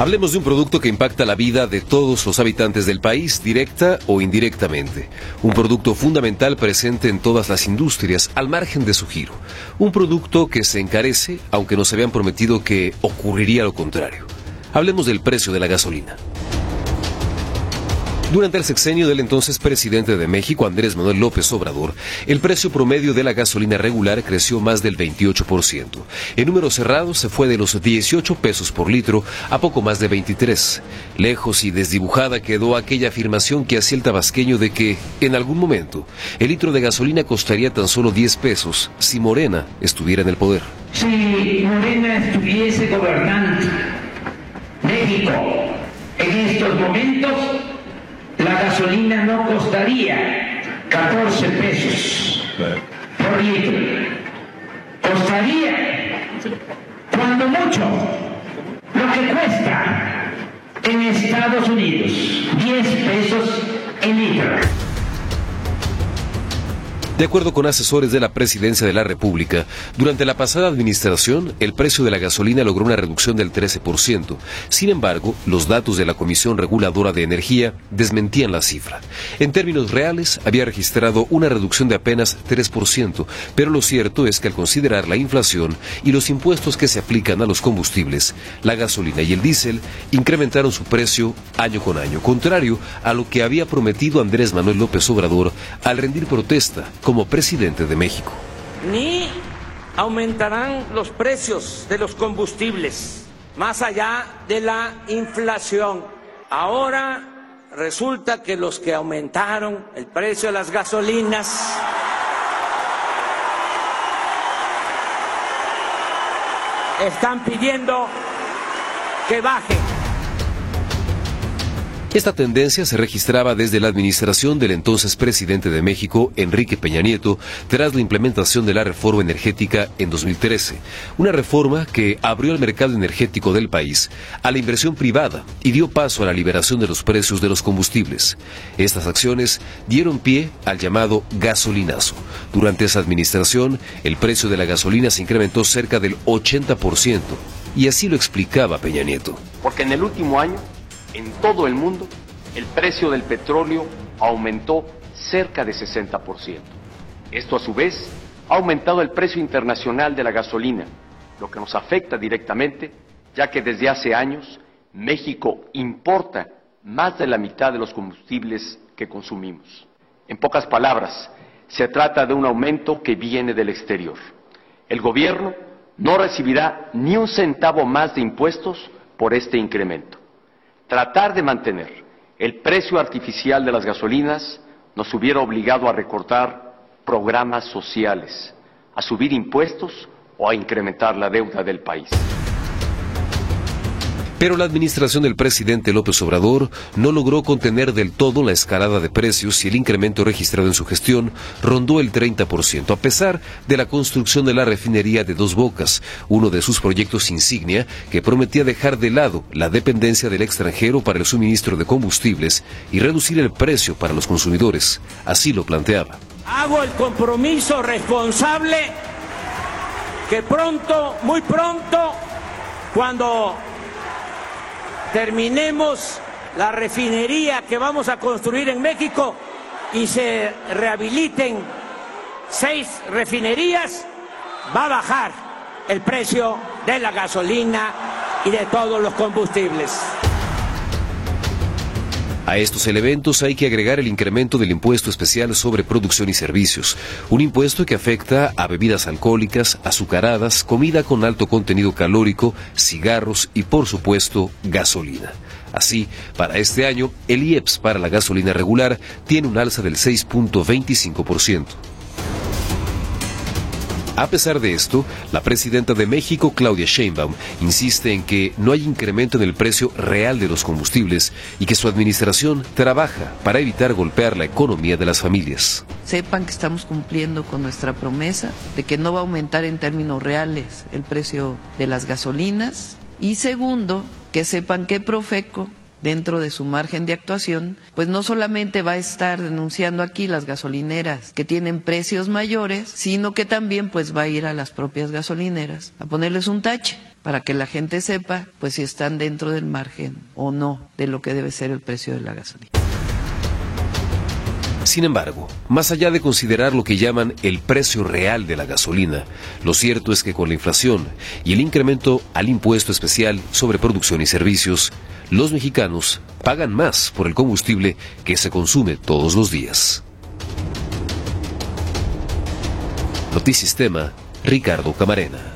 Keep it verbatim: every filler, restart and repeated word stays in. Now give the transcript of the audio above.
Hablemos de un producto que impacta la vida de todos los habitantes del país, directa o indirectamente. Un producto fundamental presente en todas las industrias, al margen de su giro. Un producto que se encarece, aunque nos habían prometido que ocurriría lo contrario. Hablemos del precio de la gasolina. Durante el sexenio del entonces presidente de México, Andrés Manuel López Obrador, el precio promedio de la gasolina regular creció más del veintiocho por ciento. En números cerrados se fue de los dieciocho pesos por litro a poco más de veintitrés. Lejos y desdibujada quedó aquella afirmación que hacía el tabasqueño de que, en algún momento, el litro de gasolina costaría tan solo diez pesos si Morena estuviera en el poder. Si Morena estuviese gobernando México en estos momentos, la gasolina no costaría catorce pesos por litro. Costaría, cuando mucho, lo que cuesta en Estados Unidos, diez pesos el litro. De acuerdo con asesores de la Presidencia de la República, durante la pasada administración, el precio de la gasolina logró una reducción del trece por ciento. Sin embargo, los datos de la Comisión Reguladora de Energía desmentían la cifra. En términos reales, había registrado una reducción de apenas tres por ciento, pero lo cierto es que al considerar la inflación y los impuestos que se aplican a los combustibles, la gasolina y el diésel incrementaron su precio año con año, contrario a lo que había prometido Andrés Manuel López Obrador al rendir protesta como presidente de México. Ni aumentarán los precios de los combustibles, más allá de la inflación. Ahora resulta que los que aumentaron el precio de las gasolinas están pidiendo que baje. Esta tendencia se registraba desde la administración del entonces presidente de México, Enrique Peña Nieto, tras la implementación de la reforma energética en dos mil trece. Una reforma que abrió el mercado energético del país a la inversión privada y dio paso a la liberación de los precios de los combustibles. Estas acciones dieron pie al llamado gasolinazo. Durante esa administración, el precio de la gasolina se incrementó cerca del ochenta por ciento, y así lo explicaba Peña Nieto. Porque en el último año, en todo el mundo, el precio del petróleo aumentó cerca de sesenta por ciento. Esto, a su vez, ha aumentado el precio internacional de la gasolina, lo que nos afecta directamente, ya que desde hace años México importa más de la mitad de los combustibles que consumimos. En pocas palabras, se trata de un aumento que viene del exterior. El gobierno no recibirá ni un centavo más de impuestos por este incremento. Tratar de mantener el precio artificial de las gasolinas nos hubiera obligado a recortar programas sociales, a subir impuestos o a incrementar la deuda del país. Pero la administración del presidente López Obrador no logró contener del todo la escalada de precios y el incremento registrado en su gestión rondó el treinta por ciento, a pesar de la construcción de la refinería de Dos Bocas, uno de sus proyectos insignia que prometía dejar de lado la dependencia del extranjero para el suministro de combustibles y reducir el precio para los consumidores. Así lo planteaba. Hago el compromiso responsable que pronto, muy pronto, cuando terminemos la refinería que vamos a construir en México y se rehabiliten seis refinerías, va a bajar el precio de la gasolina y de todos los combustibles. A estos elementos hay que agregar el incremento del impuesto especial sobre producción y servicios, un impuesto que afecta a bebidas alcohólicas, azucaradas, comida con alto contenido calórico, cigarros y, por supuesto, gasolina. Así, para este año, el I E P S para la gasolina regular tiene un alza del seis punto veinticinco por ciento. A pesar de esto, la presidenta de México, Claudia Sheinbaum, insiste en que no hay incremento en el precio real de los combustibles y que su administración trabaja para evitar golpear la economía de las familias. Sepan que estamos cumpliendo con nuestra promesa de que no va a aumentar en términos reales el precio de las gasolinas. Y segundo, que sepan que Profeco, dentro de su margen de actuación, pues no solamente va a estar denunciando aquí las gasolineras que tienen precios mayores, sino que también pues va a ir a las propias gasolineras a ponerles un tache, para que la gente sepa pues si están dentro del margen o no de lo que debe ser el precio de la gasolina. Sin embargo, más allá de considerar lo que llaman el precio real de la gasolina, lo cierto es que con la inflación y el incremento al impuesto especial sobre producción y servicios, los mexicanos pagan más por el combustible que se consume todos los días. Notisistema, Ricardo Camarena.